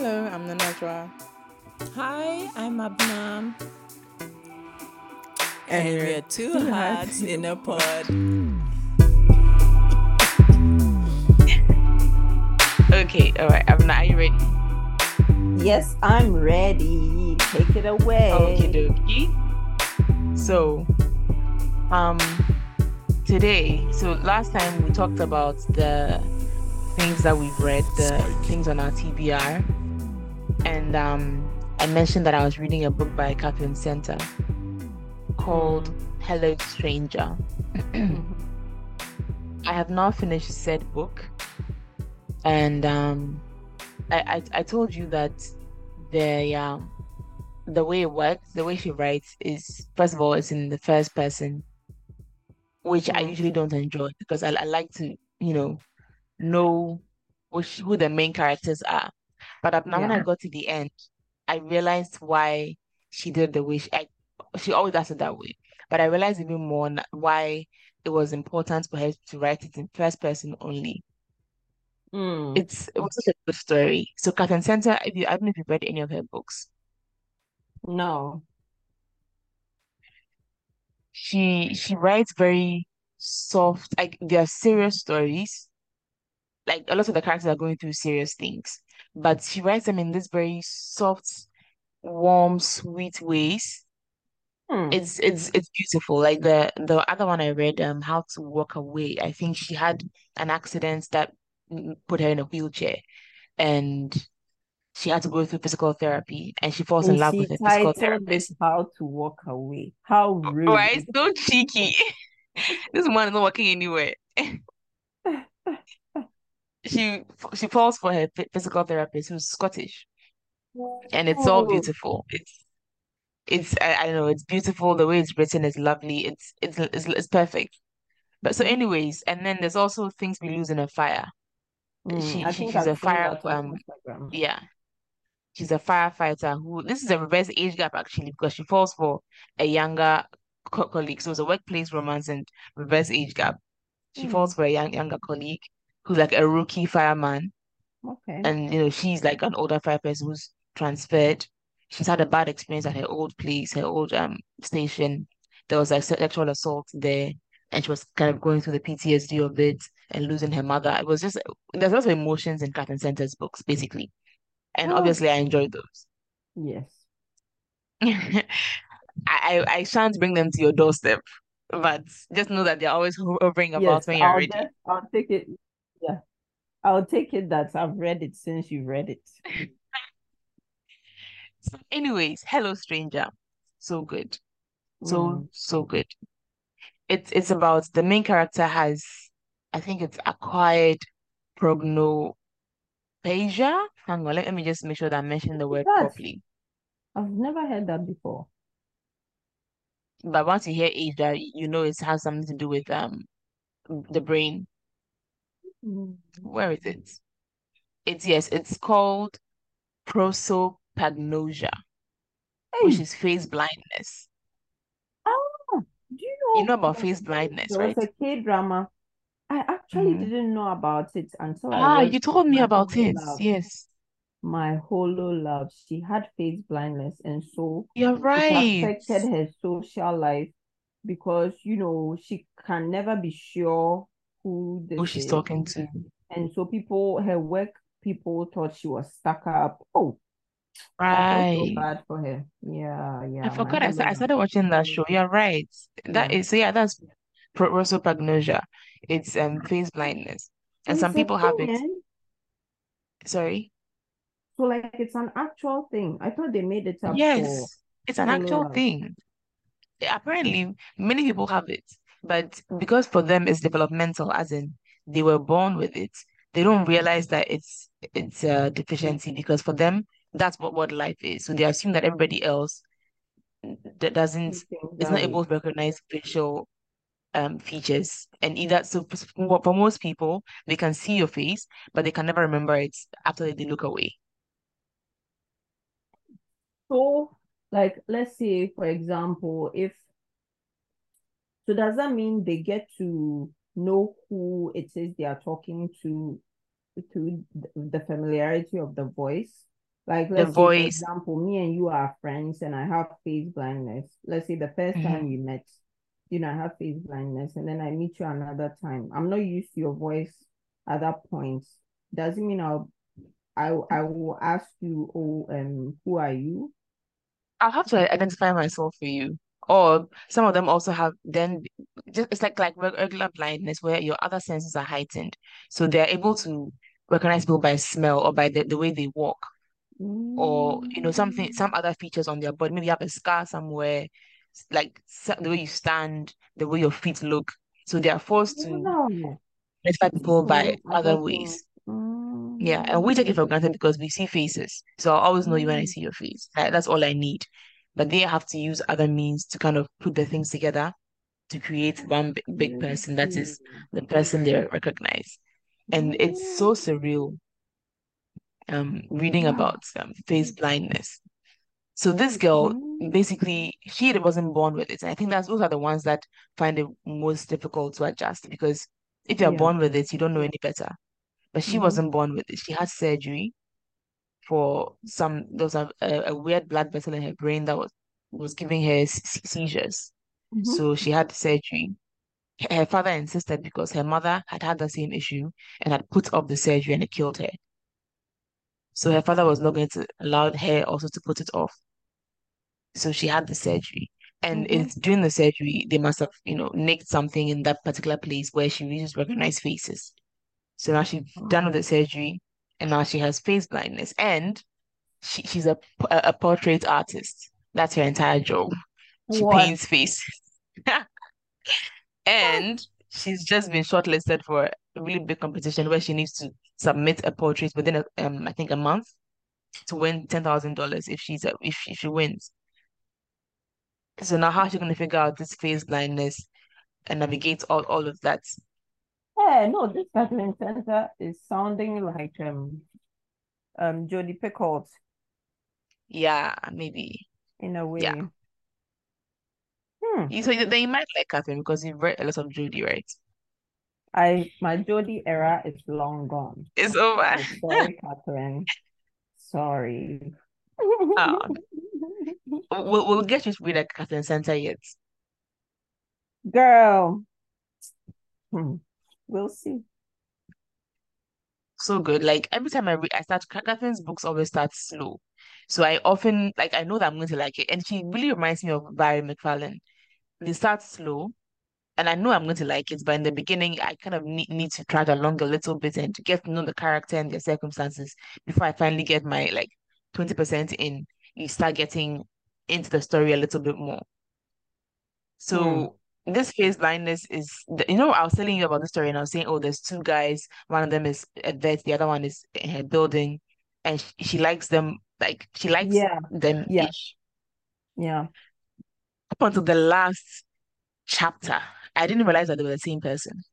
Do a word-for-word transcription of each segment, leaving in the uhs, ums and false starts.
Hello, I'm Nanajwa. Hi, I'm Abnam. And, And we're we're two two hearts hearts in a pod. Okay, all right. Abna, are you ready? Yes, I'm ready. Take it away. Okay, dokie. So, um, today, so last time we talked about the things that we've read, the things on our T B R, and um, I mentioned that I was reading a book by Catherine Center called Mm. Hello Stranger. Mhm. I have now finished said book, and um, I, I I told you that the um the way it works, the way she writes is, first of all, it's in the first person, which I Mm. usually don't enjoy because I, I like to, you know, know which who the main characters are. But uh, now when I Yeah. got to the end, I realized why she did the way she, I, she always does it that way. But I realized even more n- why it was important for her to write it in first person only. Mm. It's it was such a good story. So Catherine Center, if you, I don't know if you've read any of her books. No. She she writes very soft, like they're serious stories. Like a lot of the characters are going through serious things, but she writes them in this very soft, warm, sweet ways. Mm. It's it's it's beautiful. Like the the other one I read, um, How to Walk Away. I think she had an accident that mm, put her in a wheelchair, and she had to go through physical therapy, and she falls in And love she with a physical titled this therapist. How to Walk Away. How Right? rude. So cheeky. This woman is not working anywhere. She she falls for her phy- physical therapist who's Scottish, and it's all Oh. beautiful. It's it's I, I don't know, it's beautiful. The way it's written is lovely. It's it's it's, it's perfect. But so, anyways, and then there's also Things We Lose in a Fire. Mm. She I she think she's I've a seen fire that on um Instagram. yeah, she's a firefighter who, this is a reverse age gap actually, because she falls for a younger co colleague. So it's a workplace romance and reverse age gap. She falls Mm. for a young younger colleague who's like a rookie fireman, Okay. and you know she's like an older fire person who's transferred. She's had a bad experience at her old place, her old um station. There was like sexual assault there, and she was kind of going through the P T S D of it and losing her mother. It was just, there's lots of emotions in Catherine Center's books, basically, and Oh, obviously I enjoyed those. yes. I, I I shan't bring them to your doorstep, but just know that they're always hovering about Yes, when you're I'll ready. just I'll take it. Yeah. I'll take it that I've read it since you read it. So, anyways, Hello Stranger, so good, so Mm. so good. It's it's about the main character has, I think it's acquired prognopasia. Hang on, let, let me just make sure that I'm mentioning the word That's properly. I've never heard that before. But once you hear Asia, you know it has something to do with um the brain. Mm. Where is it? It's, yes, it's called prosopagnosia, which Hey, is face blindness. ah, do you You know know about there was face blindness, there was right? a K drama? I actually Hmm. didn't know about it until I Ah, watched you told me My about Holo it. Love. Yes, My Holo Love. She had face blindness, and so you're it right. affected her social life because you know she can never be sure who Who this she's is, talking to. and so people, her work people thought she was stuck up. Oh, I felt so Right. bad for her. Yeah, I yeah, My forgot. I, Holo sta- I Love. started watching that show. You're right. That Yeah. is, so yeah, that's pro- prosopagnosia. It's um face blindness, So and some it's a people have thing, it. eh? Sorry. So like it's an actual thing. I thought they made it up for Yes, it's an Holo actual Love. thing. Apparently, many people have it, but because for them it's developmental, as in they were born with it, they don't realize that it's it's a deficiency because for them that's what what life is. So they assume that everybody else that doesn't You think is that not way. able to recognize facial um features, and either so for, for for most people they can see your face but they can never remember it after they look away. So like let's say for example, if so does that mean they get to know who it is they are talking to through the familiarity of the voice? Like, The let's say, for voice. example, me and you are friends and I have face blindness. Let's say the first Mhm. time we met, you know, I have face blindness, and then I meet you another time. I'm not used to your voice at that point. Doesn't mean I'll I I will ask you, oh, um, who are you? I'll have to identify myself for you. Or some of them also have then just it's like like reg- regular blindness where your other senses are heightened. So they're able to recognize people by smell or by the, the way they walk or you know something Mm. some other features on their body. Maybe you have a scar somewhere, s- like s- the way you stand, the way your feet look. So they are forced to Wow. identify people by So other other things. ways. Yeah, and we take it Mm. for granted because we see faces. So I'll always know you when I Mm. see your face. That, that's all I need. But they have to use other means to kind of put the things together to create one big, big person that Crazy. is the person they recognize. And it's so Mm. surreal um reading Wow. about um, face blindness. So this girl, Mm. basically, she wasn't born with it. And I think that's those are the ones that find it most difficult to adjust because if you're Yeah. born with it, you don't know any better. But she Mm-hmm. wasn't born with it. She had surgery for some, there was a, a, a weird blood vessel in her brain that was was giving her se- seizures. Mm-hmm. So she had surgery. Her her father insisted because her mother had had the same issue and had put off the surgery and it killed her. So her father was not going to allow her also to put it off. So she had the surgery. And Mm-hmm. it's during the surgery, they must have, you know, nicked something in that particular place where she really just recognized faces. So now she's done with Oh. the surgery and now she has face blindness. And she, she's a, a a portrait artist. That's her entire job. She What? paints faces. And she's just been shortlisted for a really big competition where she needs to submit a portrait within a, um, I think a month to win ten thousand dollars if she's a, if, if she wins. So now how's she gonna figure out this face blindness and navigate all, all of that? Hey, no, this Catherine Center is sounding like um um Jodie Picoult Yeah, maybe. in a Yeah. way. Hmm. You so then you might like Catherine because you've read a lot of Judy, right? I my Jodie era is long gone. It's over. So sorry, Catherine. Sorry. Um, we'll, we'll get you to read a Catherine Center yet. Girl. Hmm. We'll see. So good. Like every time I read, I start Catherine's books always start slow. So I often like I know that I'm going to like it. And she really reminds me of Barry McFarlane. They start slow and I know I'm going to like it, but in the beginning I kind of need, need to drag along a little bit and to get to know the character and their circumstances before I finally get my like twenty percent in. You start getting into the story a little bit more. Hmm. So this phase blindness is, the, you know, I was telling you about the story and I was saying, oh, there's two guys. One of them is a vet, the other one is in her building, and she, she likes them, like she likes Yeah. them Yeah. ish. Yeah. Up until the last chapter, I didn't realize that they were the same person.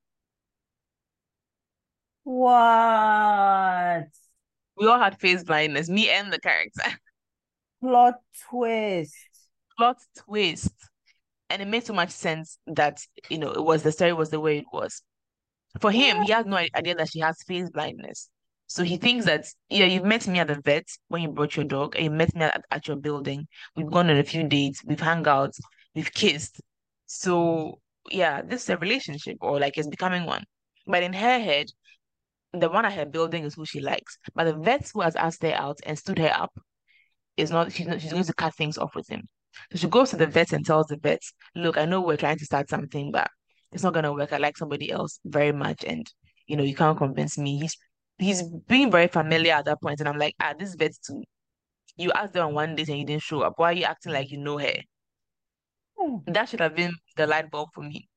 What? We all had phase blindness, me and the character. Plot twist. Plot twist, and it made so much sense that you know it was the story was the way it was. For him, What? he has no idea that she has face blindness. So he thinks that, yeah, you've met me at the vet when you brought your dog, and you met me at, at your building. We've gone on a few dates, we've hung out, we've kissed. So, yeah, this is a relationship, or like it's becoming one. But in her head, the one at her building is who she likes. But the vet who has asked her out and stood her up is not, she's not, she's going to cut things off with him. So she goes to the vet and tells the vet, look, I know we're trying to start something, but it's not gonna work. I like somebody else very much, and you know, you can't convince me. He's he's being very familiar at that point, and I'm like, ah, this vet too. You asked her on one date and you didn't show up. Why are you acting like you know her? Oh, That should have been the light bulb for me.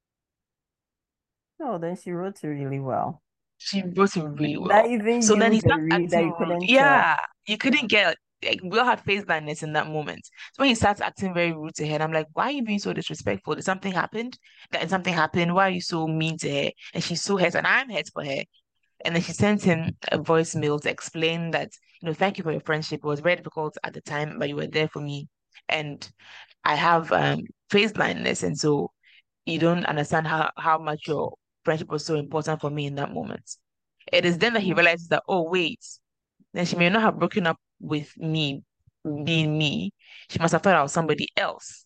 no, then she wrote it really well. She wrote it really That well. even So then you, he the starts read that acting you rude. couldn't tell. Yeah, you couldn't get like we all had face blindness in that moment. So when he starts acting very rude to her, and I'm like, why are you being so disrespectful? Did something happen? That something happened? Why are you so mean to her? And she's so hurt, and I'm hurt for her. And then she sent him a voicemail to explain that, you know, thank you for your friendship. It was very difficult at the time, but you were there for me. And I have um face blindness, and so you don't understand how, how much your friendship was so important for me in that moment. It is then that he realizes that, oh, wait, then she may not have broken up with me being me. She must have thought I was somebody else.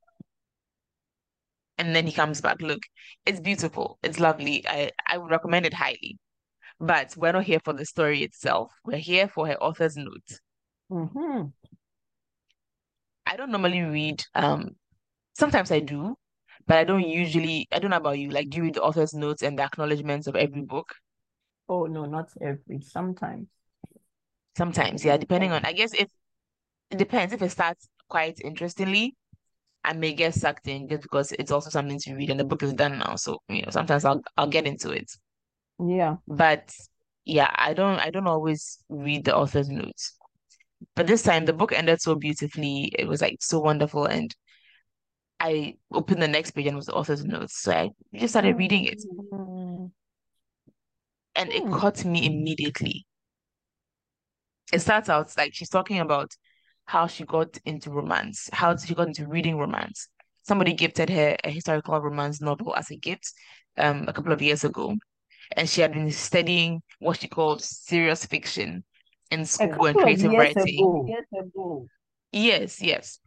And then he comes back. Look, it's beautiful. It's lovely. I, I would recommend it highly. But we're not here for the story itself. We're here for her author's note. Mm-hmm. I don't normally read, um, sometimes I do, but I don't usually, I don't know about you, like, do you read the author's notes and the acknowledgements of every book? Oh no, not every. Sometimes. Sometimes, yeah, depending on, I guess if it depends. If it starts quite interestingly, I may get sucked in just because it's also something to read and the book is done now. So, you know, sometimes I'll I'll get into it. Yeah. But yeah, I don't I don't always read the author's notes. But this time the book ended so beautifully. It was like so wonderful. And I opened the next page and it was the author's notes. So I just started reading it. Mm-hmm. And it caught me immediately. It starts out like she's talking about how she got into romance, how she got into reading romance. Somebody gifted her a historical romance novel as a gift um, a couple of years ago, and she had been studying what she called serious fiction in A school and couple of creative years writing. ago. Years ago. Yes, yes.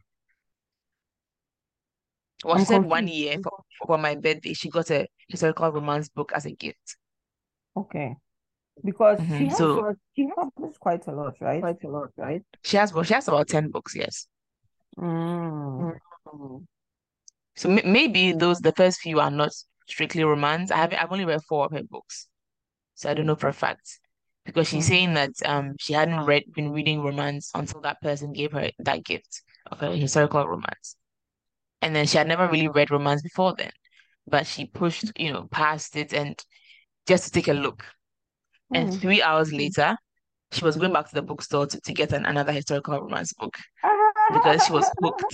Well, she I'm said one confused. year for, for my birthday, she got a historical romance book as a gift. Okay. Because she hmm has So uh, she published quite a lot, right? Quite a lot, right? she has, well, she has about ten books, yes. Mm. Mm. So m maybe those the first few are not strictly romance. I have I've only read four of her books, so I don't know for a fact because she's Mm. saying that um she hadn't read been reading romance until that person gave her that gift of a historical romance, and then she had never really read romance before then, but she pushed you know past it and just to take a look. And Mm. three hours later, she was going back to the bookstore to, to get an, another historical romance book because she was hooked.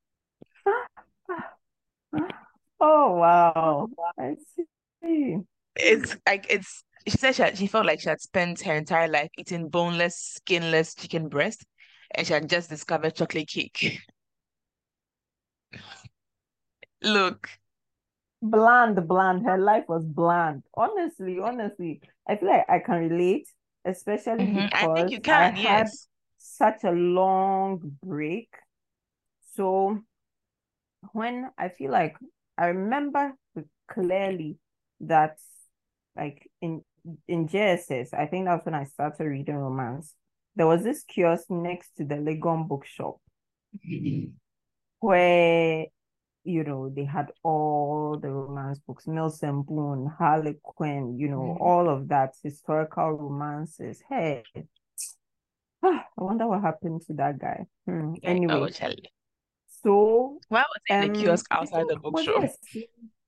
Oh wow. I see. It's like it's she said she, had, she felt like she had spent her entire life eating boneless, skinless chicken breast, and she had just discovered chocolate cake. Look, Bland, bland. Her life was bland. Honestly, honestly. I feel like I can relate, especially mhm, I think because you I can, had yes. such a long break. So when I feel like I remember clearly that like in in J S S, I think that's when I started reading romance. There was this kiosk next to the Legon bookshop where you know they had all the romance books, Mills and Boone, Harlequin, you know, Mhm. all of that historical romances. Hey, I wonder what happened to that guy. Hmm. Like, oh, Anyway, Charlie. so Why was it in the um, kiosk I outside think the was bookshop? yes.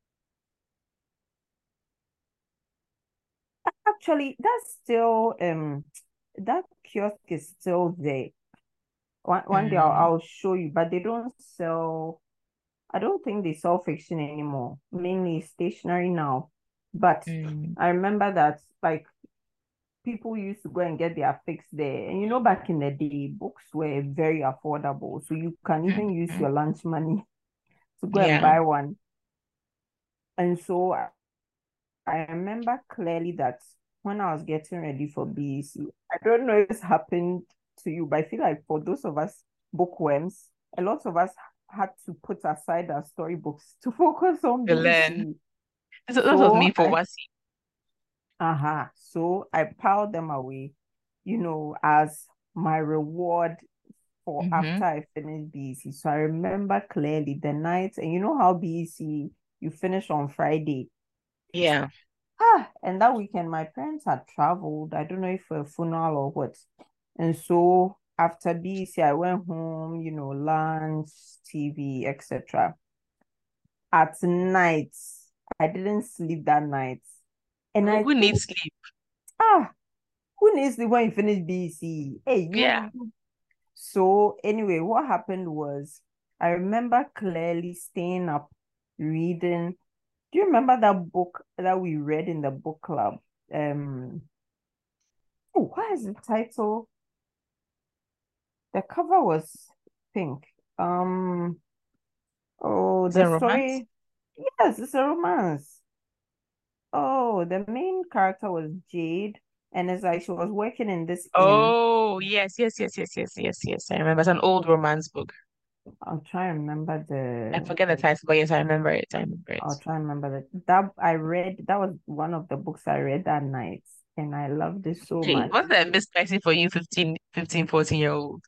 Actually, that's still um that kiosk is still there. One one day I'll, Mm, I'll show you, but they don't sell. I don't think they sell fiction anymore. Mainly stationery now. But mm, I remember that like people used to go and get their fix there. And you know, back in the day, books were very affordable. So you can even use mhm. your lunch money to go and Yeah. buy one. And so I, I remember clearly that when I was getting ready for B E C, I don't know if it's happened to you, but I feel like for those of us bookworms, a lot of us had to put aside our storybooks to focus on To learn. B E C. So that was me So for I, Wasi. uh-huh, so I piled them away, you know, as my reward for hmm after I finished B E C. So I remember clearly the night, and you know how B E C you finish on Friday. Yeah. Ah, and that weekend, my parents had traveled. I don't know if for a funeral or what. And so after B E C, I went home, you know, lunch, T V, et cetera. At night, I didn't sleep that night. And Who, I who think, needs sleep? ah, who needs sleep when you finish B E C? Hey, Yeah. you. So anyway, what happened was I remember clearly staying up reading. Do you remember that book that we read in the book club? Um, oh, what is the title? The cover was pink. Um, oh, Is it the romance? story. Yes, it's a romance. Oh, the main character was Jade, and it's like she was working in this inn. Oh, Oh, yes, yes, yes, yes, yes, yes, yes. I remember. It's an old romance book. I'll try and remember I the forget the title, but yes, I remember it. I remember it. I'll try and remember that. That I read, that was one of the books I read that night, and I loved it so Hey, much. wasn't that a bit spicy for you, fifteen, fifteen, fourteen year old?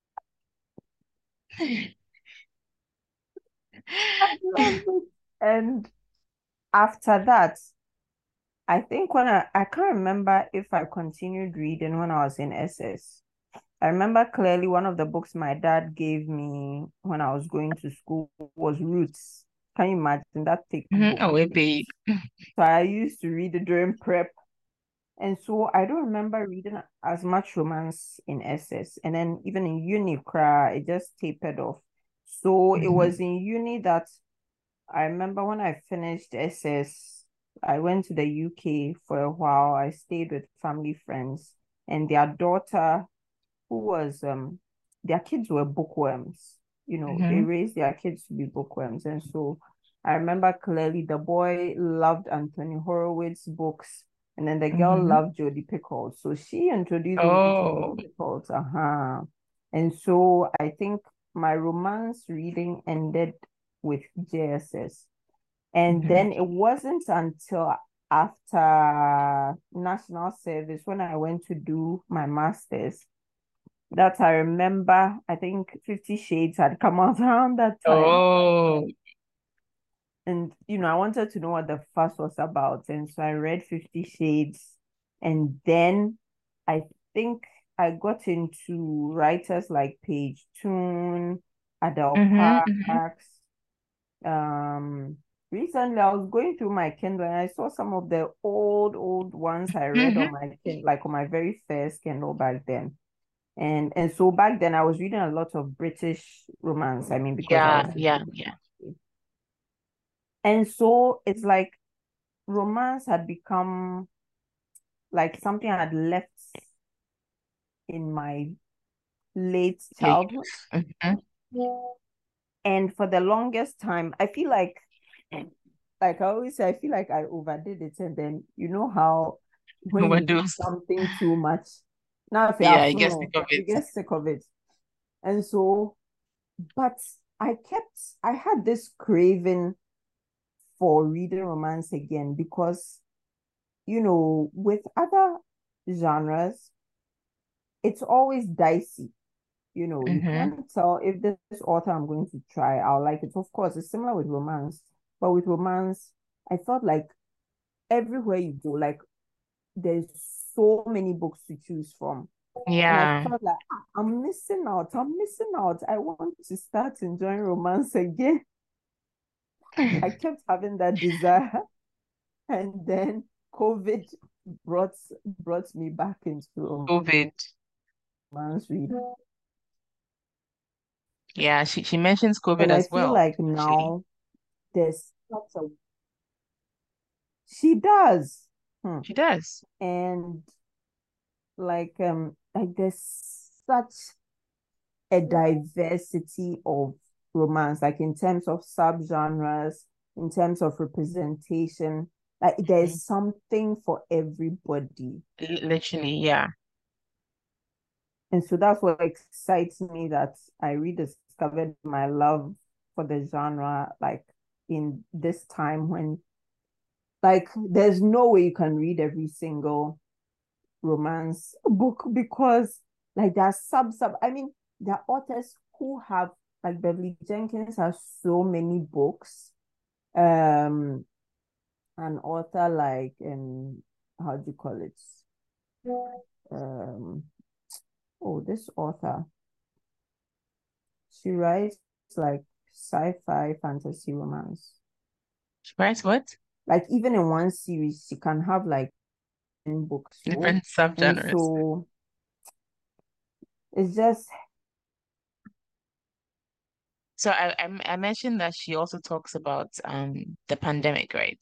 I loved it. And after that, I think when I, I can't remember if I continued reading when I was in S S. I remember clearly one of the books my dad gave me when I was going to school was Roots. Can you imagine that thick Mhm. book? Oh, wait, babe. So I used to read it during prep. And so I don't remember reading as much romance in S S. And then even in uni, cry, it just tapered off. So it Mhm. was in uni that I remember when I finished S S, I went to the U K for a while. I stayed with family friends, and their daughter, who was um their kids were bookworms. You know, they Mhm. raised their kids to be bookworms. And so I remember clearly the boy loved Anthony Horowitz books, and then the girl Mhm. loved Jodi Picoult. So she introduced me to Jodi Oh. Picoult. Uh-huh. And so I think my romance reading ended with J S S. And Mhm. then it wasn't until after national service when I went to do my master's that I remember. I think Fifty Shades had come out around that time. Oh. And, you know, I wanted to know what the fuss was about. And so I read Fifty Shades. And then I think I got into writers like Paige Toon, Adele Mhm. Mhm. Parks. Um, recently I was going through my Kindle and I saw some of the old, old ones I read Mhm. on my Kindle, like on my very first Kindle back then. And and so back then I was reading a lot of British romance. I mean, because I Yeah, was yeah, yeah. and so it's like romance had become like something I had left in my late Yeah. childhood. Mhm. And for the longest time, I feel like like I always say, I feel like I overdid it. And then you know how when you do Overdose. something too much, now if you Yeah, have I guess think no, of you it. get sick of it. And so, but I kept I had this craving for reading romance again because, you know, with other genres, it's always dicey. You know, you Mhm. can't tell if this author I'm going to try, I'll like it. Of course, it's similar with romance, but with romance, I felt like everywhere you go, like there's so many books to choose from. And I Yeah. felt like "Ah, I'm missing out. I'm missing out. I want to start enjoying romance again." I kept having that desire. And then COVID brought brought me back into COVID. romance reading. Yeah, she she mentions COVID And I as feel well, like actually. now there's such a she does. Hmm. She does. And like um like there's such a diversity of romance, like in terms of subgenres, in terms of representation. Like Mhm. there's something for everybody. L- Literally, yeah. And so that's what excites me, that I rediscovered my love for the genre, like in this time when, like, there's no way you can read every single romance book because, like, there are sub sub. I mean, there are authors who have, like, Beverly Jenkins has so many books. Um, an author like, um, how do you call it? Um, oh, this author, she writes like sci-fi fantasy romance. She writes what? Like even in one series, she can have like ten books, you know? Different And subgenres. so it's just So I, I I mentioned that she also talks about um the pandemic, right?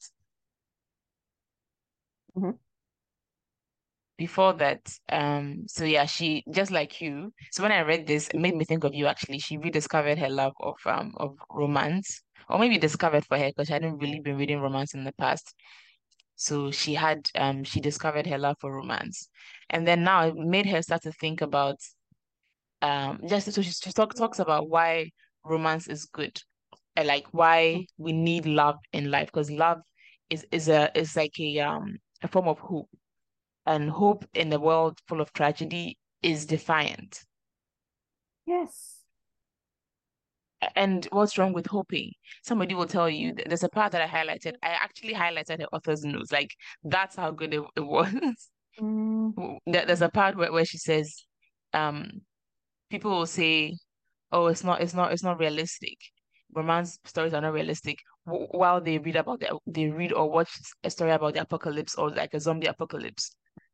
mhm. Before that, um, so yeah, she just like you. So when I read this, it made me think of you actually. She rediscovered her love of um of romance, or maybe discovered for her because she hadn't really been reading romance in the past. So she had um she discovered her love for romance. And then now it made her start to think about um just so she, she talk, talks about why romance is good and like why we need love in life because love is is a is like a um a form of hope, and hope in a world full of tragedy is defiant. Yes. And what's wrong with hoping? Somebody will tell you th- there's a part that I highlighted. I actually highlighted the author's notes. Like that's how good it, it was. Mm, There- There's a part where, where she says, um, people will say, "Oh, it's not, it's not, it's not realistic. Romance stories are not realistic." W while they read about the, they read or watch a story about the apocalypse or like a zombie apocalypse.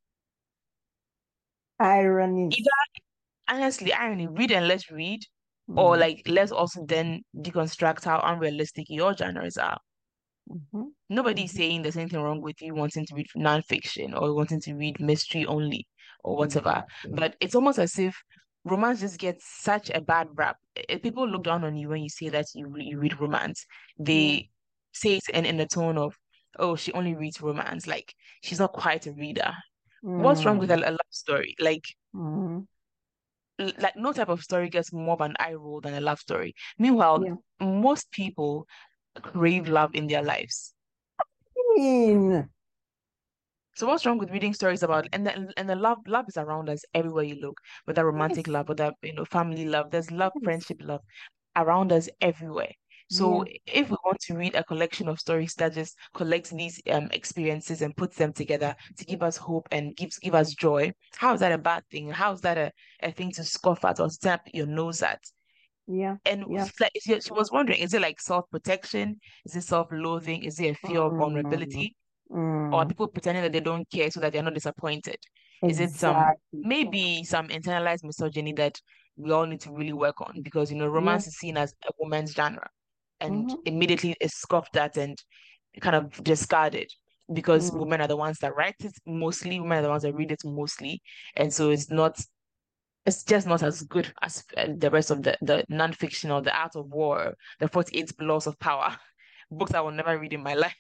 ironies. Either honestly, irony, read and let's read, or Mm, like let's also then deconstruct how unrealistic your genres are. mhm, Nobody's saying there's anything wrong with you wanting to read nonfiction or wanting to read mystery only or whatever. exactly. But it's almost as if romance just gets such a bad rap. If people look Mm, down on you when you say that you, re- you read romance. yeah. They say it in, in the tone of, oh, she only reads romance. Like she's not quite a reader. What's wrong with a, Mm, a love story? Like, mm, l- like no type of story gets more of an eye roll than a love story. Meanwhile, yeah. most people crave love in their lives. I mean, So what's wrong with reading stories about and the, and the love love is around us everywhere you look, whether romantic yes, love, whether you know family love. There's love, yes. friendship love around us everywhere. So Yeah. if we want to read a collection of stories that just collects these um experiences and puts them together to give us hope and gives give us joy, how is that a bad thing? How is that a, a thing to scoff at or tap your nose at? Yeah. And Yeah. it's like she, she was wondering, is it like self-protection? Is it self-loathing? Is it a fear of Mm, vulnerability? Or are mm, people pretending that they don't care so that they're not disappointed? Is it some exactly. maybe some internalized misogyny that we all need to really work on? Because you know, Yeah. romance is seen as a woman's genre and Mm-hmm. immediately is scoffed at and kind of discarded because Mm, women are the ones that write it mostly, women are the ones that read it mostly. And so it's not it's just not as good as uh, the rest of the, the non-fiction or the art of war, the forty-eight laws of power, books I will never read in my life.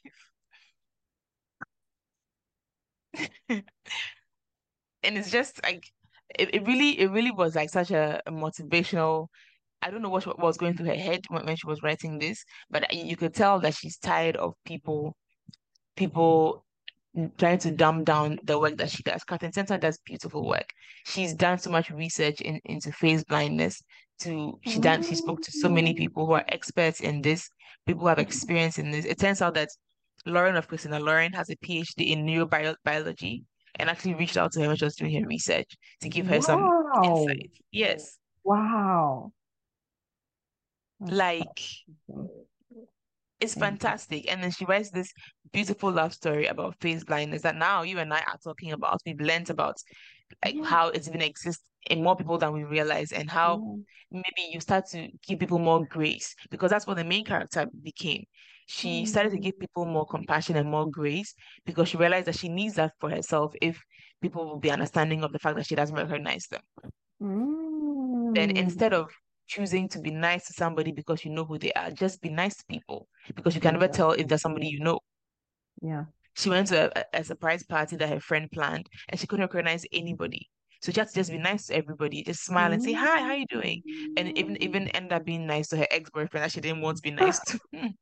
And it's just like it, it really it really was like such a, a motivational. I don't know what, what was going through her head when, when she was writing this, but you could tell that she's tired of people people trying to dumb down the work that she does. Catherine Center does beautiful work. She's done so much research in, into face blindness. To she done she spoke to so many mm, people who are experts in this, people who have experience in this. It turns out that Lauren of Christina Lauren has a PhD in neurobiology and actually reached out to her when she was doing her research to give her some wow. insight. Yes, Wow. That's like fascinating. it's Exactly. fantastic. And then she writes this beautiful love story about face blindness that now you and I are talking about. We've learned about like Yeah. how it's even exists in more people than we realize, and how Yeah. maybe you start to give people more grace because that's what the main character became. She started to Mm, give people more compassion and more grace because she realized that she needs that for herself if people will be understanding of the fact that she doesn't recognize them. Then mm, instead of choosing to be nice to somebody because you know who they are, just be nice to people because you can never tell if exactly. there's somebody you know. Yeah. She went to a, a surprise party that her friend planned and she couldn't recognize anybody. So she had to just be nice to everybody, just smile and say, hi, how Mm. you doing? And even even end up being nice to her ex-boyfriend that she didn't want to be nice to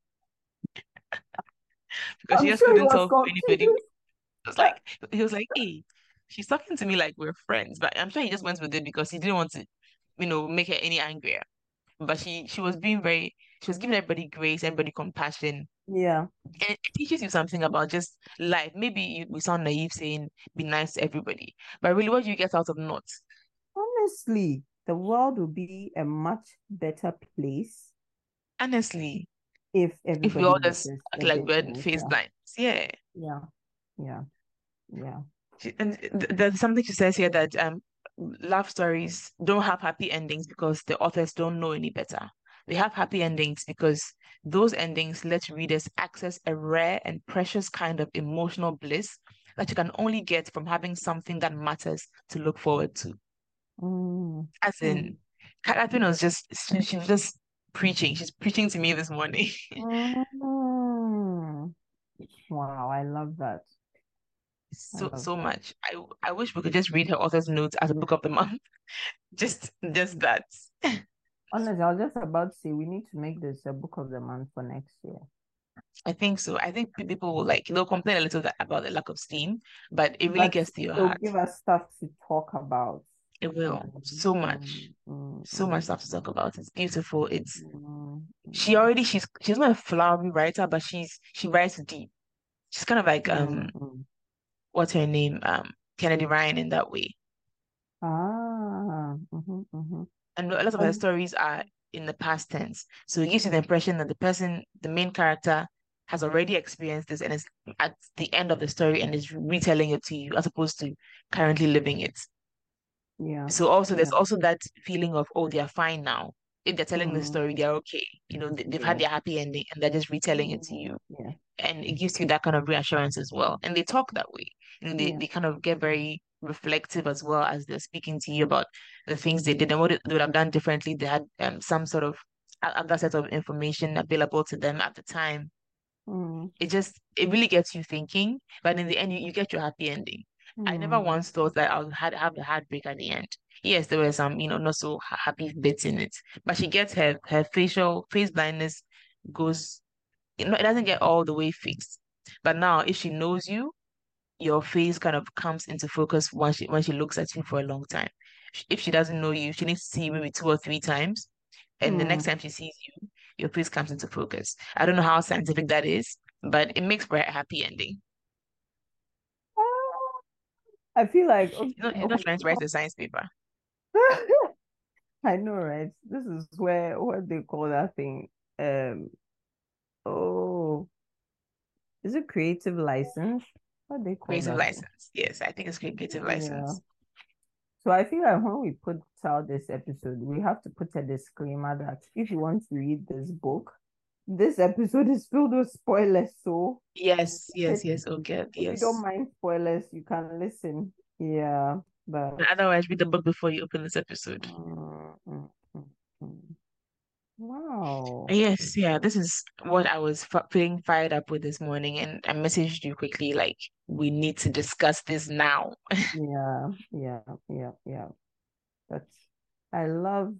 because she I'm just sure he couldn't was tell who anybody was. confused. It was like he was like, hey, she's talking to me like we're friends. But I'm sure he just went with it because he didn't want to, you know, make her any angrier. But she she was being very she was giving everybody grace, everybody compassion. Yeah. And it teaches you something about just life. Maybe you, we sound naive saying be nice to everybody, but really, what do you get out of not? Honestly, the world would be a much better place Honestly, if if we everybody all was just just act a like bit we're face nicer. blind, yeah. Yeah. Yeah. Yeah. She- And th- there's something she says here that um, love stories don't have happy endings because the authors don't know any better. They have happy endings because those endings let readers access a rare and precious kind of emotional bliss that you can only get from having something that matters to look forward to. Mm, As mm, in, Catherine was just she, she was just preaching. She's preaching to me this morning. mm. Wow, I love that. I So love so that. much. I I wish we could just read her author's notes as a book of the month. Just just that. Honestly, I was just about to say we need to make this a book of the month for next year. I think so. I think pe- people will like they'll complain a little bit about the lack of steam, but it really But gets to your it'll heart. give us stuff to talk about. It You will. know. So Mm, much. mm, So much mm, stuff to talk about. It's beautiful. It's mm, she mm, already she's she's not a flowery writer, but she's she writes deep. She's kind of like mm, um mm. what's her name? Um Kennedy Ryan in that way. Ah, mhm, mhm. And a lot of her Um, stories are in the past tense. So it gives you the impression that the person, the main character, has already experienced this and is at the end of the story and is retelling it to you as opposed to currently living it. yeah, So also there's yeah. also that feeling of, oh, they're fine now. If they're telling the Mm, story, they're okay. You know, they, they've had yeah, their happy ending and they're just retelling it to mm, you. yeah, And it gives you that kind of reassurance as well. And they talk that way. You know, they, yeah. they kind of get very reflective as well as they're speaking to you about the things they did and what they would have done differently. They had um, some sort of other set of information available to them at the time. Mm, It just, it really gets you thinking. But in the end, you, you get your happy ending. I never mm, once thought that I would had have a heartbreak at the end. Yes, there were some, you know, not so ha- happy bits in it, but she gets her her facial face blindness goes you know, it doesn't get all the way fixed. But now, if she knows you, your face kind of comes into focus when she when she looks at you for a long time. If she doesn't know you, she needs to see you maybe two or three times, and the next mm. time she sees you, your face comes into focus. I don't know how scientific that is, but it makes for a happy ending. Ah, I feel like okay, He's not, he's not okay. trying to write a science paper. I know, right? This is where what they call that thing. Um, oh, is it creative license? What they call Creative that thing? license. Yes, I think it's creative Yeah. license. So I feel like when we put out this episode, we have to put a disclaimer that if you want to read this book, this episode is filled with spoilers. So Yes, yes, if, yes. Okay, if you don't yes. mind spoilers, you can listen. Yeah, but Otherwise, read the book before you open this episode. mm, mm, mm, mm. Wow. Yes, yeah, this is what I was f feeling fired up with this morning, and I messaged you quickly, like, we need to discuss this now. Yeah, yeah, yeah, yeah. That's I love,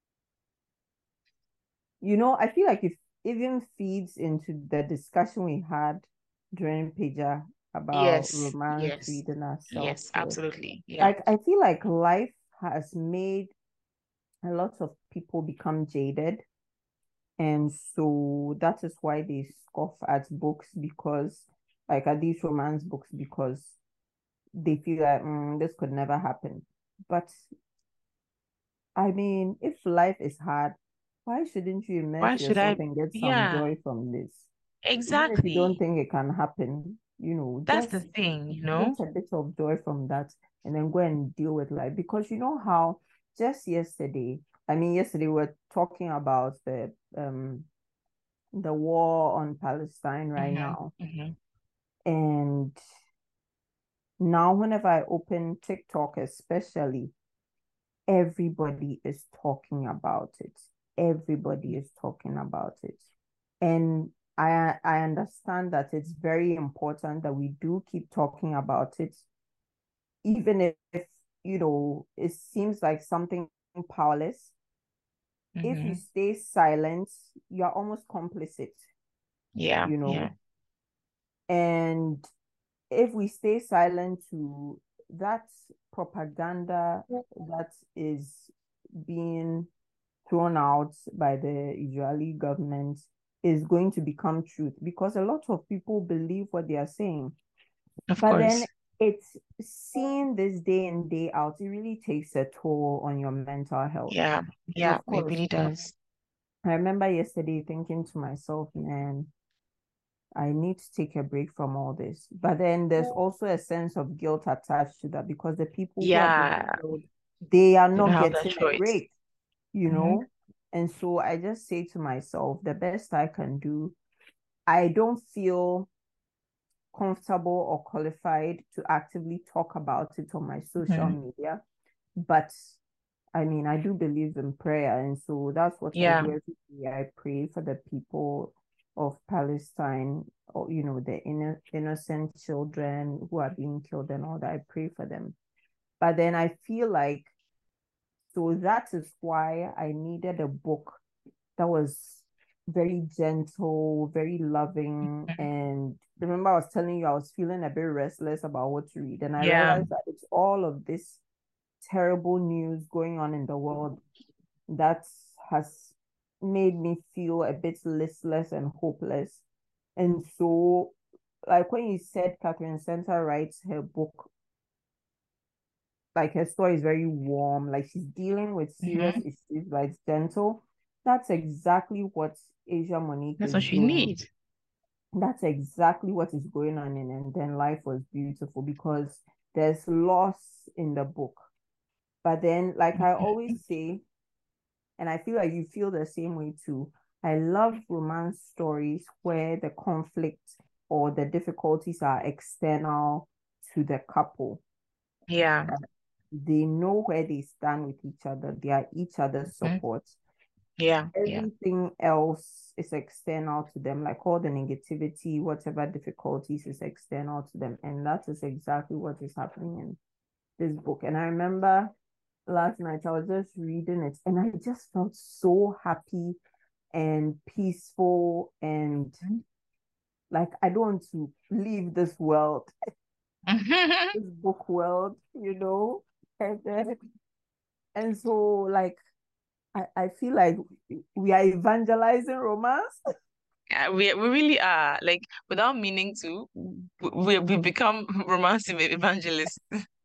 you know, I feel like it even feeds into the discussion we had during Pager about Yes, romance yes, reading and yes, self-care. absolutely. Yeah, Like I feel like life has made a lot of people become jaded. And so that is why they scoff at books because like at these romance books because they feel like mm, this could never happen. But I mean, if life is hard, why shouldn't you why immerse should yourself I? and get some Yeah, joy from this? Even if you don't exactly. think it can happen, you know, That's the just thing, you know? get a bit of joy from that and then go and deal with life. Because you know how just yesterday, I mean, yesterday we we're talking about the um the war on Palestine right hmm now. hmm And now whenever I open TikTok, especially, everybody is talking about it. Everybody is talking about it. And I I understand that it's very important that we do keep talking about it, even if, if you know it seems like something powerless. If you hmm stay silent, you're almost complicit, Yeah, you yeah, know. And if we stay silent to that propaganda that is being thrown out by the Israeli government is going to become truth because a lot of people believe what they are saying. of But then course. it's seeing this day in, day out, it really takes a toll on your mental health. Yeah, And yeah, of it course, really does. I remember yesterday thinking to myself, man, I need to take a break from all this. But then there's also a sense of guilt attached to that because the people who are being Yeah, killed, they are you don't not have that getting a choice. break, you hmm know? And so I just say to myself, the best I can do, I don't feel comfortable or qualified to actively talk about it on my social hmm media. But I mean, I do believe in prayer. And so that's what I Yeah, do every day. I pray for the people of Palestine or you know, the inno innocent children who are being killed and all that. I pray for them. But then I feel like, so that is why I needed a book that was very gentle, very loving. And remember, I was telling you I was feeling a bit restless about what to read. And I Yeah. realized that it's all of this terrible news going on in the world that has made me feel a bit listless and hopeless. And so, like when you said Catherine Center writes her book, like her story is very warm, like she's dealing with serious Mhm. issues, but it's gentle. That's exactly what Asia Monique That's is what you doing. need. That's exactly what is going on in And Then Life Was Beautiful, because there's loss in the book. But then, like I always say, and I feel like you feel the same way too, I love romance stories where the conflict or the difficulties are external to the couple. Yeah. They know where they stand with each other. They are each other's Mhm. support. Yeah. Yeah. Everything else is external to them, like all the negativity, whatever difficulties is external to them. And that is exactly what is happening in this book. And I remember last night I was just reading it and I just felt so happy and peaceful and Mhm. like I don't want to leave this world, this book world, you know. And then, and so like I, I feel like we are evangelizing romance. Yeah, we we really are, like, without meaning to, we we become romance evangelists.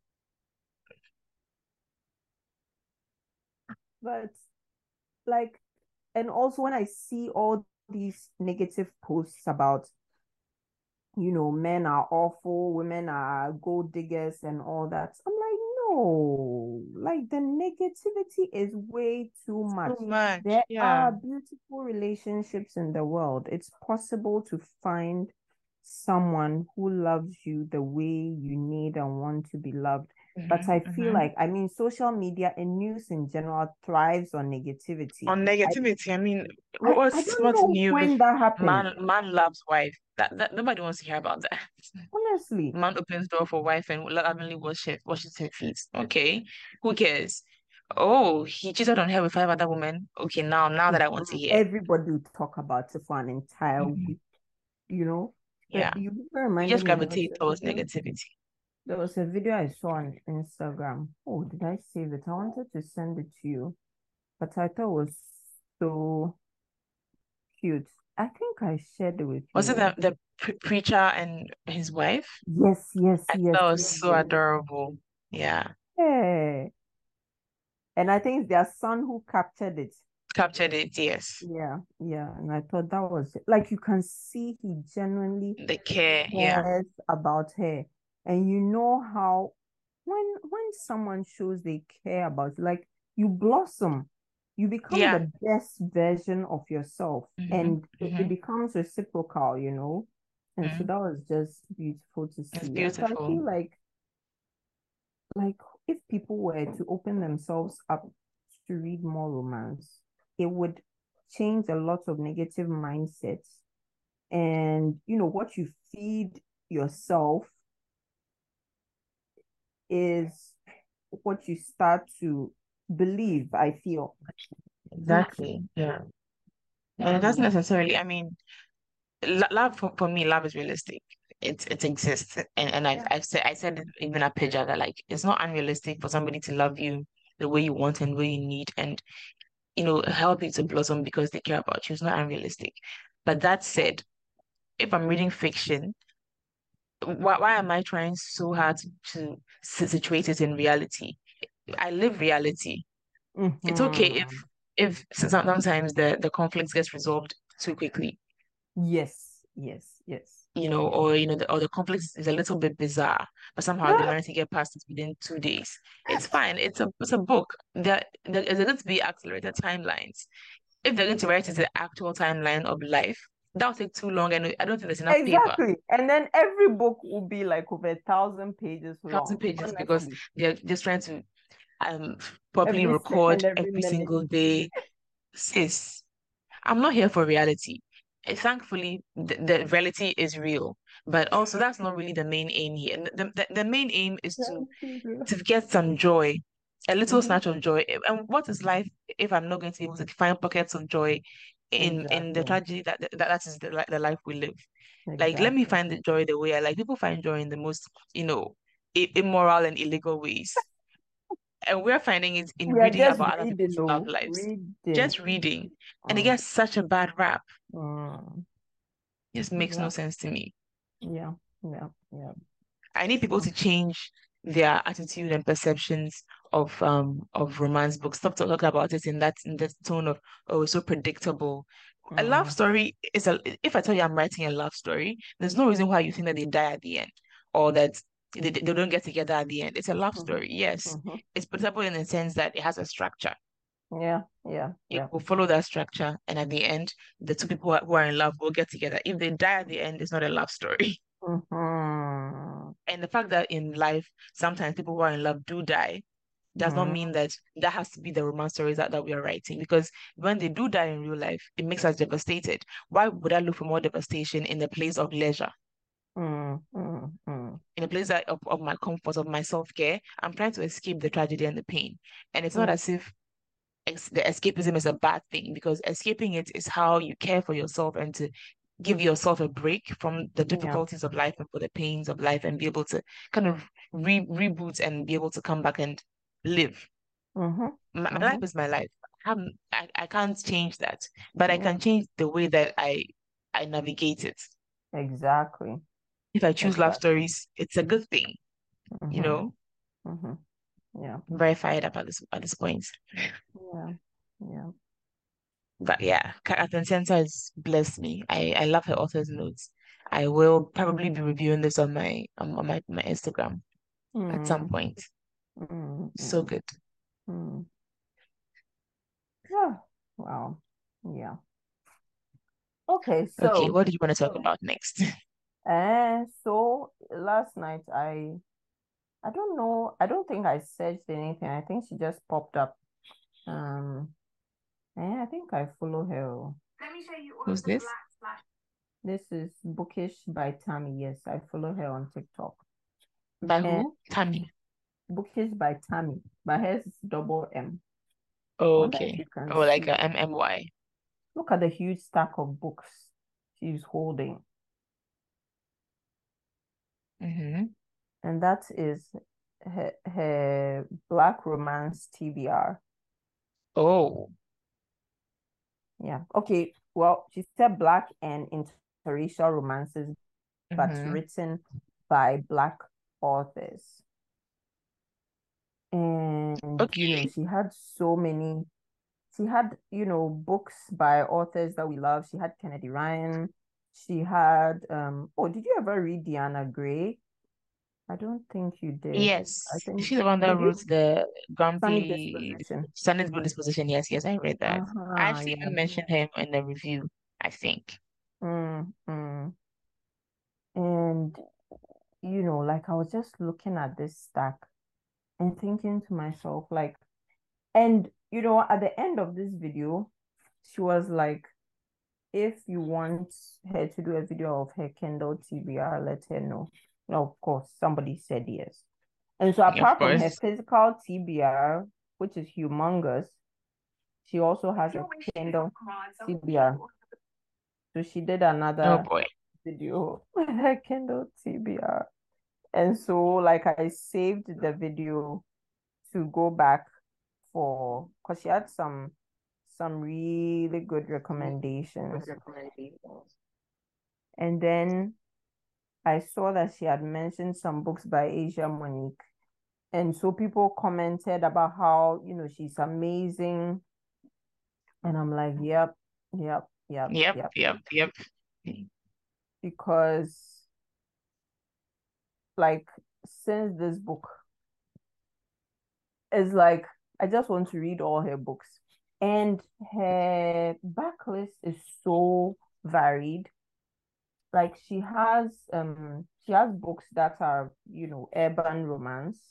But like, and also when I see all these negative posts about, you know, men are awful, women are gold diggers and all that, I'm like, no, like the negativity is way too much. So much. There Yeah. are beautiful relationships in the world. It's possible to find someone who loves you the way you need and want to be loved. But Mhm. I feel Mhm. like, I mean, social media and news in general thrives on negativity. On I, negativity, I mean, I, what- I what's don't what's know new with when that happened, man man loves wife? That that nobody wants to hear about that. honestly. Man opens door for wife and lovingly washes washes her feet. Okay, who cares? Oh, he cheated on her with five other women. Okay, now now that I want to Mhm. hear. Everybody will talk about it for an entire Mhm. week, you know. Yeah, But you even we reminded just me there was gravitate a towards video. negativity. There was a video I saw on Instagram. Oh, did I save it? I wanted to send it to you, but I thought it was so cute. I think I shared it with Was it you. the the pre preacher and his wife? Yes, yes, I yes, thought it was yes, so yes. adorable. Yeah, Yeah. And I think it's their son who captured it. captured it. Yes, Yeah, yeah. And I thought that was like you can see he genuinely the care. Yeah, cares about her. And you know how when when someone shows they care about you, like you blossom, you become yeah. the best version of yourself, Hmm. and it, it Hmm. becomes reciprocal, you know. And so Hmm. that was just beautiful to It's see. And so I beautiful. feel like like if people were to open themselves up to read more romance, it would change a lot of negative mindsets. And you know what you feed yourself is what you start to believe, I feel. Exactly. Yeah. And it doesn't necessarily, I mean, lo- love for, for me, love is realistic. It it exists. And and I've Yeah. I've said I said it even at Pidgeot that, like, it's not unrealistic for somebody to love you the way you want and the way you need and, you know, help you to blossom because they care about you. It's not unrealistic. But that said, if I'm reading fiction, why why am I trying so hard to, to si- situate it in reality? I live reality. It's okay if Mm-hmm. if sometimes the the conflict gets resolved too quickly, Yes, yes, yes. you know, or you know, the, or the conflict is a little bit bizarre, but somehow they manage to get past it within two days. It's fine. It's a it's a book. There, there is going to be accelerated timelines. If they're going to write it the actual timeline of life, that'll take too long, and I don't think there's enough paper, Exactly. And then every book will be like over a thousand pages thousand long, pages, because honestly. they're just trying to um properly Every record second, every every minute. single day. Sis, I'm not here for reality. eh, thankfully the, the reality is real, but also that's not really the main aim here. The, the, the main aim is to to get some joy, a little Mm-hmm. snatch of joy. And what is life if I'm not going to be able to find pockets of joy in in the Exactly. tragedy that that, that is the, the life we live? Like, let me Exactly. find the joy the way I like. People find joy in the most, you know, i- immoral and illegal ways. And we're finding it in We are reading just about other reading, people's love no, lives. reading. Just reading. And it Mm, gets such a bad rap. mm, It just makes no yeah, sense to me. yeah, yeah, yeah. I need people Mm, to change their attitude and perceptions of um of romance books. Stop talking about it in that in that tone of, oh, it's so predictable. A love mm, story is a if I tell you I'm writing a love story, there's no reason why you think that they die at the end or that they, they don't get together at the end. It's a love mhm, story. Yes. mhm. It's predictable in the sense that it has a structure. Yeah, yeah, It yeah. will follow that structure, and at the end, the two people who are, who are in love will get together. If they die at the end, it's not a love story. Mm-hmm. And the fact that in life, sometimes people who are in love do die does not Mm, mean that that has to be the romance stories that, that we are writing. Because when they do die in real life, it makes us devastated. Why would I look for more devastation in the place of leisure, mm, mm, mm, in a place that, of, of my comfort, of my self-care? I'm trying to escape the tragedy and the pain. And it's not yeah. as if ex- the escapism is a bad thing, because escaping it is how you care for yourself and to give yourself a break from the Yeah. difficulties of life and for the pains of life, and be able to kind of re- reboot and be able to come back and live. Mm-hmm. My, my life Mm-hmm. is my life. I, haven't- I, I can't change that, but I Yeah. can change the way that I I navigate it. Exactly. If I choose love Exactly. stories, it's a good thing, you Mm-hmm. know. Mm-hmm. Yeah. I'm very fired up at this at this point. Yeah. Yeah. But yeah, Catherine Center has blessed me. I, I love her author's notes. I will probably be reviewing this on my um, on my, my Instagram at some Mm, point. mm, So mm, good. mm. Yeah. Wow. Yeah. Okay, Okay, so what do you want to talk about next? uh so last night I I don't know, I don't think I searched anything. I think she just popped up. Um and I think I follow her. Who's this? This is Bookish by Tammy. Yes, I follow her on TikTok. By And who? Tammy. Bookish by Tammy. But hers is double M. I Oh, wonder if okay. you can Oh, like see. a M M Y. Look at the huge stack of books she's holding. Mm-hmm. And that is her, her Black Romance T B R. Oh. Yeah. Okay. Well, she said Black and interracial romances, but Mm-hmm. written by Black authors. And, you know, Okay. she had so many, she had, you know, books by authors that we love. She had Kennedy Ryan. She had, um, oh, did you ever read Diana Gray? I don't think you did. I Yes. think, She's the one that did you? wrote the Sunny Grumpy Disposition. Sunny's Good Disposition. Yes, yes, I read that. I Uh-huh, actually yeah. even mentioned him in the review, I think. Mm, mm. And, you know, like I was just looking at this stack and thinking to myself, like, and, you know, at the end of this video, she was like, if you want her to do a video of her Kindle T B R, let her know. No, of course, somebody said yes. And so Of apart from her course. physical T B R, which is humongous, she also has a Kindle T B R. So she did Oh another boy. video with her Kindle T B R. And so like I saved the video to go back for, because she had some some really good recommendations. And then I saw that she had mentioned some books by Asia Monique. And so people commented about how, you know, she's amazing. And I'm like, yep, yep, yep, Yep, yep. yep, yep. Because like since this book is like, I just want to read all her books. And her backlist is so varied. Like she has um she has books that are, you know, urban romance.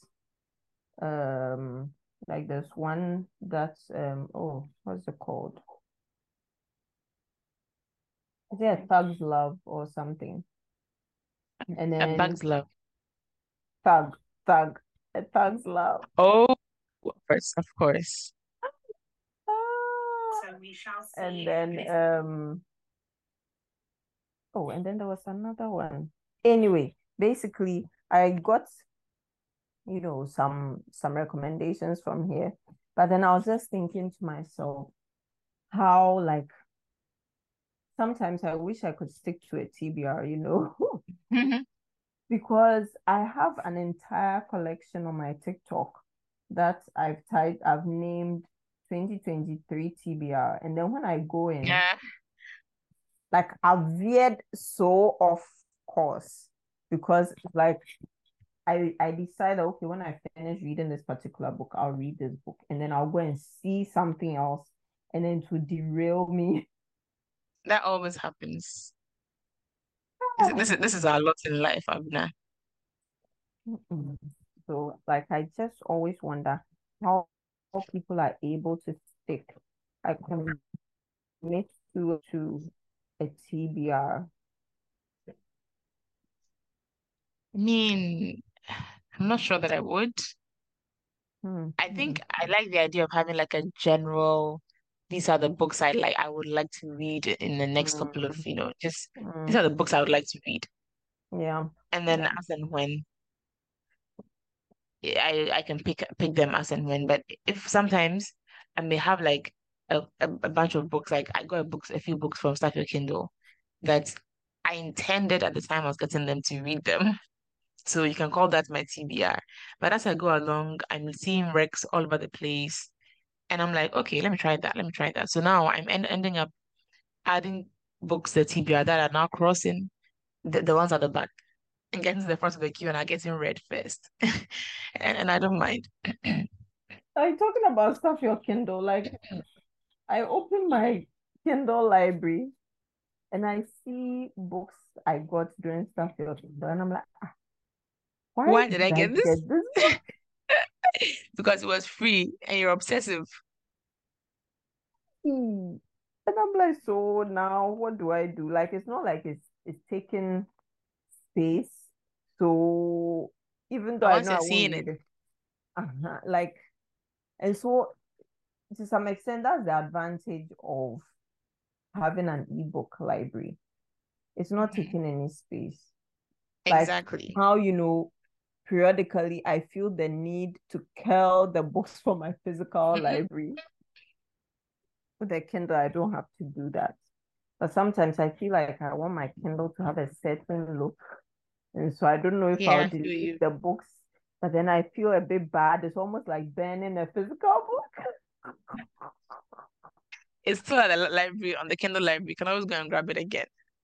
Um like there's one that's um oh, what's it called? Is it a Thug's Love or something? And A then Bug's Love. Thug, Thug, a Thug's Love. Oh, of course, of course. Ah. So we shall see. And then um oh, and then there was another one. Anyway, basically I got, you know, some some recommendations from here. But then I was just thinking to myself how, like, sometimes I wish I could stick to a T B R, you know, because I have an entire collection on my TikTok that I've typed, I've named twenty twenty-three T B R. And then when I go in, Yeah. like, I've veered so off course because, like, I I decided, okay, when I finish reading this particular book, I'll read this book, and then I'll go and see something else, and then to derail me. That always happens. This, this is this is our lot in life, Abna. So, like, I just always wonder how, how people are able to stick, I commit to to a T B R. I mean, I'm not sure that I would. Hmm. I think I like the idea of having like a general, these are the books I like, I would like to read in the next couple of, Hmm. you know, just these Hmm. are the books I would like to read. Yeah. And then Yeah. as and when I I can pick pick them as and when. But if sometimes I may have like a, a, a bunch of books, like I got a books, a few books from Start Your Kindle that I intended at the time I was getting them to read them. So you can call that my T B R. But as I go along, I'm seeing recs all over the place. And I'm like, okay, let me try that. Let me try that. So now I'm en ending up adding books to T B R that are now crossing the, the ones at the back and getting to the front of the queue and are getting read first. And, and I don't mind. Are you talking about stuff your Kindle? Like, I open my Kindle library and I see books I got during stuff your Kindle, and I'm like, ah, why Why did I did I get this? get this book? Because it was free and you're obsessive. And I'm like, so now what do I do? Like, it's not like it's it's taking space. So even though But I once know I you're won't seeing it, read it, uh-huh, like, and so to some extent, that's the advantage of having an ebook library. It's not mhm, taking any space. Like, exactly. how, you know, periodically I feel the need to curl the books from my physical library. With a Kindle, I don't have to do that. But sometimes I feel like I want my Kindle to have a certain look. And so I don't know if Yeah, I'll I feel delete you. the books, but then I feel a bit bad. It's almost like burning a physical book. It's still at the li- library on the Kindle library. You can always go and grab it again.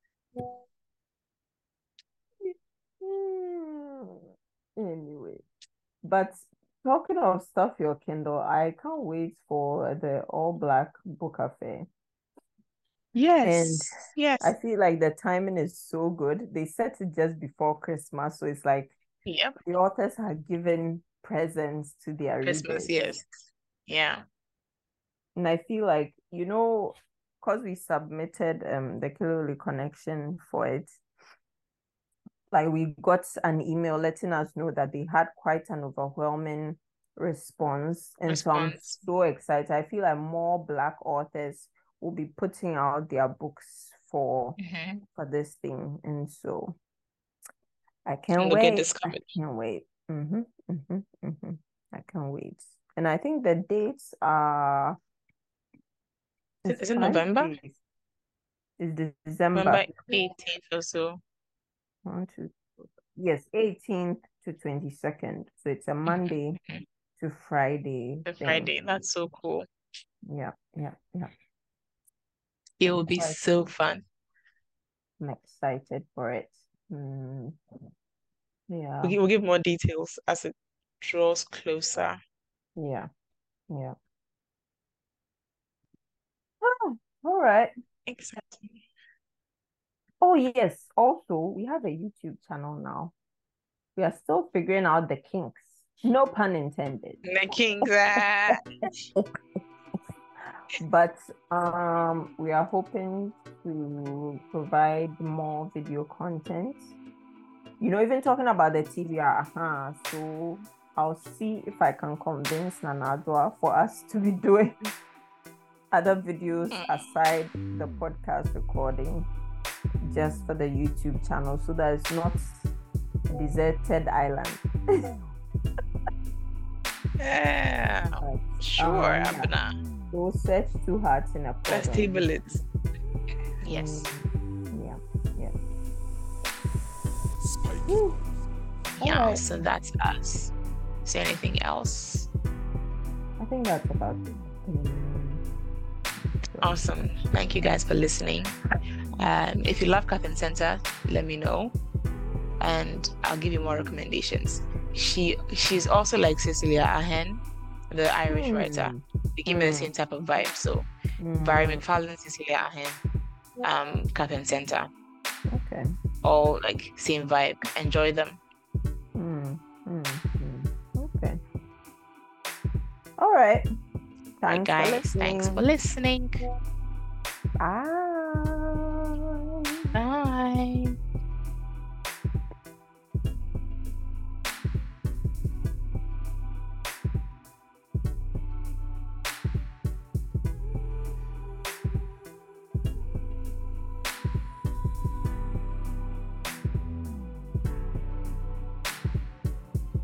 Hmm. Anyway, but talking of stuff your Kindle, I can't wait for the All Black Book Affair. And Yes, I yes. feel like the timing is so good. They set it just before Christmas, so it's like Yep. the authors are giving presents to their Christmas, readers. yes. Yeah. And I feel like, you know, because we submitted um the Kiloli connection for it, like, we got an email letting us know that they had quite an overwhelming response. And so I'm Response. so excited. I feel like more Black authors will be putting out their books for Hmm. for this thing. And so I And can't they'll get wait. I discovered. can't wait. Mm-hmm, mm-hmm, mm-hmm. I can't wait. And I think the dates are, Is it, it's is it five November? days. It's December. November eighteenth or so. One, two, yes, eighteenth to twenty-second. So it's a Monday Hmm. to Friday The thing. Friday. That's so cool. Yeah, yeah, yeah. It I'm will be quite so fun. I'm excited for it. Mm, We'll yeah, give, we'll give more details as it draws closer. yeah, yeah. Oh, all right. Exactly. Oh, yes. Also, we have a YouTube channel now. We are still figuring out the kinks. No pun intended. The Kings. Ah. But um, we are hoping to provide more video content. You know, even talking about the T B R, uh-huh, so I'll see if I can convince Nanadwa for us to be doing other videos aside the podcast recording, just for the YouTube channel, so that it's not a deserted island. Yeah, But, sure, um, I'm yeah. gonna. So search Two Hearts in a Let's Pod. table it. Yes. Mm, yeah, yeah. Yeah, Alright. so that's us. Is there anything else? I think that's about it. Mm, Awesome. Thank you guys for listening. Um, if you love Catherine Center, let me know, and I'll give you more recommendations. She she's also like Cecilia Ahen, the Irish Hmm. writer. They give me the Mm. same type of vibe. So mm, Barry McFarlane, Cecilia Ahen, um, Catherine Center, Okay. all like same vibe. Enjoy them. Mm, mm, mm. Okay. All right. Right, Thanks for guys. Thanks for listening. listening. Bye.